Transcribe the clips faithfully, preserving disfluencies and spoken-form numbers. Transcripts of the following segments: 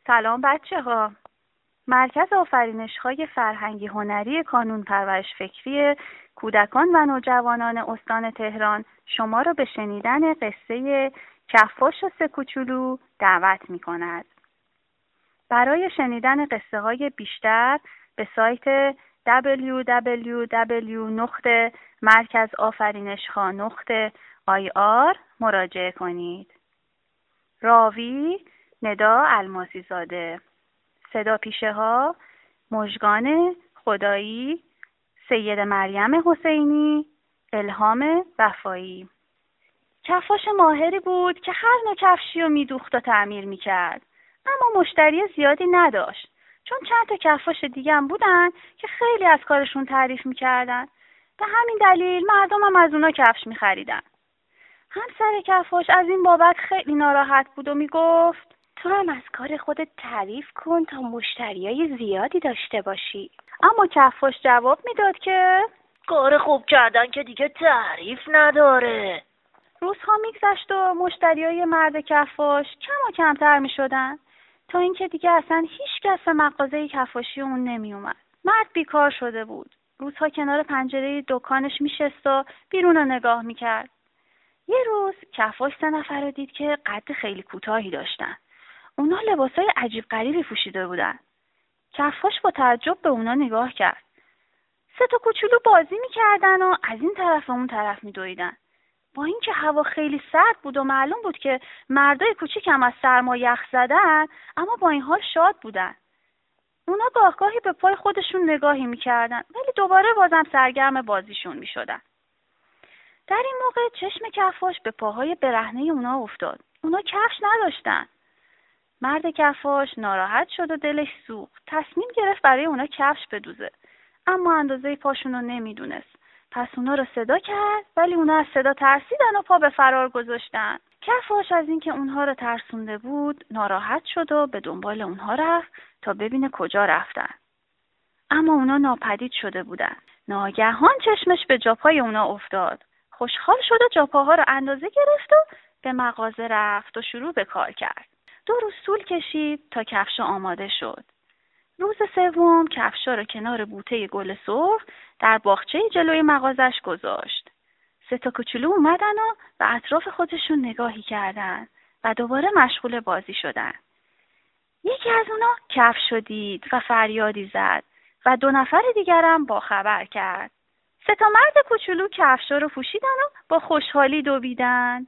سلام بچه ها. مرکز آفرینش‌های فرهنگی هنری کانون پرورش فکری کودکان و نوجوانان استان تهران شما را به شنیدن قصه کفاش و سه کوچولو دعوت می کند. برای شنیدن قصه های بیشتر به سایت دبلیو دبلیو دبلیو نقطه مرکز آفرینش‌ها نقطه آی آر مراجعه کنید. راوی ندا الماسی زاده، صدا پیشه ها مژگان خدایی، سید مریم حسینی، الهام وفایی. کفاش ماهری بود که هر نوع کفشی رو میدوخت و تعمیر میکرد، اما مشتری زیادی نداشت چون چند تا کفاش دیگه هم بودن که خیلی از کارشون تعریف میکردن. به همین دلیل مردم هم از اونا کفش میخریدن. همسر کفاش از این بابت خیلی ناراحت بود و میگفت تو هم از کار خودت تعریف کن تا مشتریای زیادی داشته باشی. اما کفاش جواب میداد که کار خوب کردن که دیگه تعریف نداره. روزها میگذشت و مشتریای مرد کفاش کم و کمتر میشدن تا اینکه دیگه اصلا هیچ کس به مغازه کفاشی اون نمی اومد. مرد بیکار شده بود. روزها کنار پنجره دکانش میشست و بیرون رو نگاه میکرد. یه روز کفاش سه نفر رو دید که قد خیلی کوتاهی داشتن. اونا لباسای عجیب غریبی پوشیده بودن. کفاش با تعجب به اونا نگاه کرد. سه تا کوچولو بازی میکردن و از این طرف و اون طرف میدویدن. با اینکه هوا خیلی سرد بود و معلوم بود که مردای کوچیک هم از سرما یخ زدن، اما با این حال شاد بودن. اونا گاه گاهی به پای خودشون نگاهی میکردن ولی دوباره بازم سرگرم بازیشون میشدن. در این موقع چشم کفاش به پاهای برهنه اونا افتاد. اونا کفش نداشتن. مرد کفاش ناراحت شد و دلش سوخت. تصمیم گرفت برای اونا کفش بدوزه. اما اندازه پاشون رو نمیدونست. پس اونا رو صدا کرد ولی اونا از صدا ترسیدن و پا به فرار گذاشتن. کفاش از اینکه اونها رو ترسونده بود ناراحت شد و به دنبال اونها رفت تا ببینه کجا رفتن. اما اونا ناپدید شده بودن. ناگهان چشمش به جاپای اونا افتاد. خوشحال شد و جاپاها رو اندازه گرفت و به مغازه رفت و شروع به کار کرد. دو روز طول کشید تا کفشا آماده شد. روز سوم کفشا رو کنار بوته گل سرخ در باغچه جلوی مغازش گذاشت. سه تا کوچولو اومدن و به اطراف خودشون نگاهی کردن و دوباره مشغول بازی شدن. یکی از اونا کفش رو دید و فریادی زد و دو نفر دیگرم با خبر کرد. سه تا مرد کوچولو کفشا رو پوشیدن و با خوشحالی دویدن.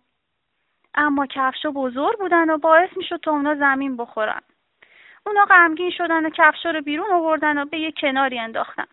اما کفشا بزرگ بودن و باعث میشد تا اونا زمین بخورن. اونا غمگین شدن و کفشا رو بیرون آوردن و به یک کناری انداختن.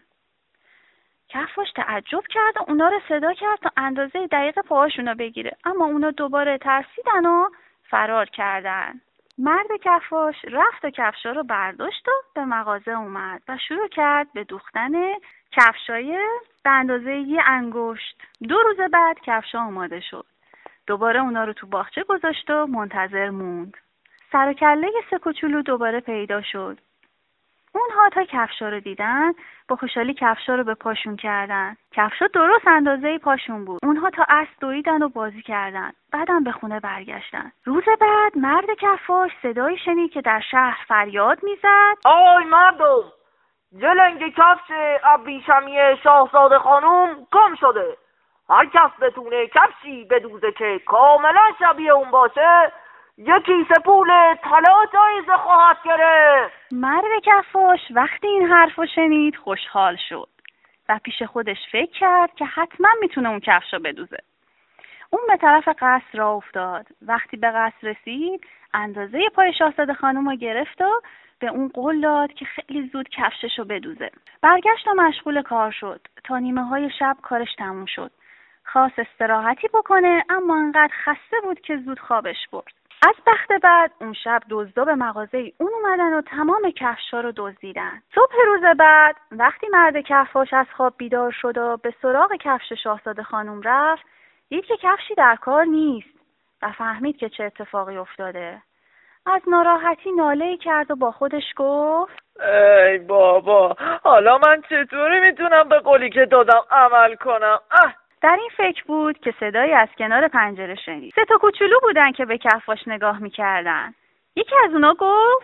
کفاش تعجب کرد و اونا رو صدا کرد تا اندازه دقیق پاهاشون رو بگیره، اما اونا دوباره ترسیدن و فرار کردن. مرد کفاش رفت و کفشا رو برداشت و به مغازه اومد و شروع کرد به دوختن کفشای به اندازه یه انگشت. دو روز بعد کفشا آماده شد. دوباره اونا رو تو باغچه گذاشت و منتظر موند. سر و کله سه کوچولو دوباره پیدا شد. اونها تا کفشا رو دیدن با خوشحالی کفشا رو به پاشون کردن. کفشا درست اندازه پاشون بود. اونها تا عصر دویدن و بازی کردن. بعدم به خونه برگشتن. روز بعد مرد کفاش صدایی شنید که در شهر فریاد میزد: آی مردم، جلنگ کفش ابریشمی شاهزاده خانوم گم شده. هر کس بتونه کفشی بدوزه که کاملا شبیه اون باشه یک کیسه پول طلا جایزه خواهد گرفت. مرد کفاش وقتی این حرفو شنید خوشحال شد و پیش خودش فکر کرد که حتما میتونه اون کفشو بدوزه. اون به طرف قصر راه افتاد. وقتی به قصر رسید اندازه پای شاهزاده خانم رو گرفت و به اون قول داد که خیلی زود کفششو بدوزه. برگشت و مشغول کار شد تا نیمه های شب کارش تموم شد. خواست استراحتی بکنه اما انقدر خسته بود که زود خوابش برد. از بخت بعد اون شب دزدا به مغازه اون اومدن و تمام کفشا رو دزدیدن. صبح روز بعد وقتی مرد کفاش از خواب بیدار شد و به سراغ کفش شاهزاده خانم رفت، دید که کفشی در کار نیست و فهمید که چه اتفاقی افتاده. از ناراحتی ناله‌ای کرد و با خودش گفت: ای بابا، حالا من چطوری میتونم به قولی که دادم عمل کنم؟ اه در این فکر بود که صدایی از کنار پنجره شنید. سه تا کوچولو بودن که به کفاش نگاه میکردن. یکی از اونا گفت: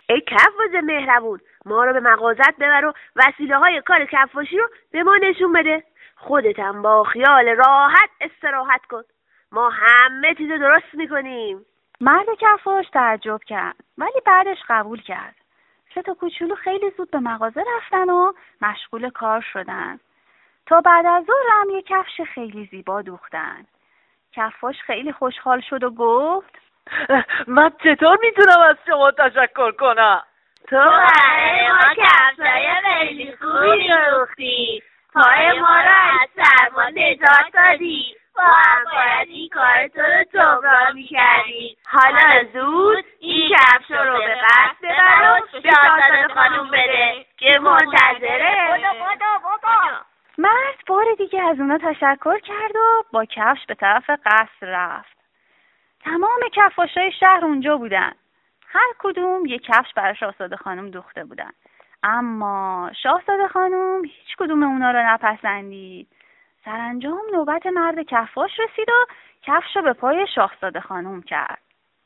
ای کفاش مهربون، ما رو به مغازت ببر و وسیله های کار کفاشی رو به ما نشون بده. خودتم با خیال راحت استراحت کن، ما همه چیز درست میکنیم. مرد کفاش تعجب کرد ولی بعدش قبول کرد. سه تا کوچولو خیلی زود به مغازه رفتن و مشغول کار شدن. تا بعد از ظهر هم یه کفش خیلی زیبا دوختن. کفاش خیلی خوشحال شد و گفت من چطور میتونم از شما تشکر کنم؟ تو برای ما کفشای خیلی خوبی دوختی، پای ما رو از سرما نجات دادی، با هم باید این کار تو رو جبران میکردی. حالا زود این کفش رو به قصد ببر و به شاهزاده خانوم بده که منتظره. بدا بدا بدا. مرد بار دیگه از اونا تشکر کرد و با کفش به طرف قصر رفت. تمام کفاشای شهر اونجا بودن. هر کدوم یک کفش برای شاهزاده خانم دوخته بودن. اما شاهزاده خانم هیچ کدوم اونا رو نپسندید. سرانجام نوبت مرد کفاش رسید و کفش رو به پای شاهزاده خانم کرد.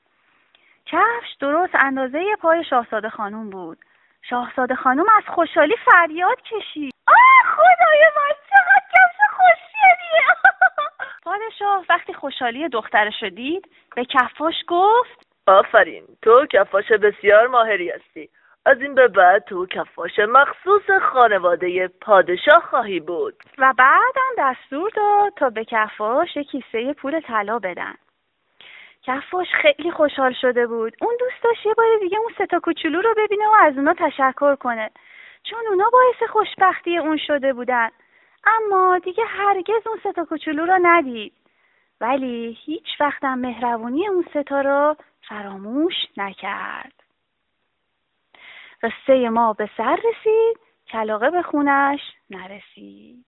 کفش درست اندازه پای شاهزاده خانم بود. شاهزاده خانم از خوشحالی فریاد کشید. آه خدای من، چقدر کفش خوشگلیه! پادشاه وقتی خوشحالی دخترش رو دید به کفاش گفت آفرین، تو کفاش بسیار ماهری هستی. از این به بعد تو کفاش مخصوص خانواده پادشاه خواهی بود. و بعدم دستور داد تا به کفاش یک کیسه پول طلا بدن. کفاش خیلی خوشحال شده بود. اون دوست داشت یه بار دیگه اون سه تا کوچولو رو ببینه و از اونا تشکر کنه، چون اونا باعث خوشبختی اون شده بودن. اما دیگه هرگز اون سه تا کوچولو رو ندید. ولی هیچ وقتم مهربونی اون سه تا رو فراموش نکرد. قصه ما به سر رسید، کلاغه به خونش نرسید.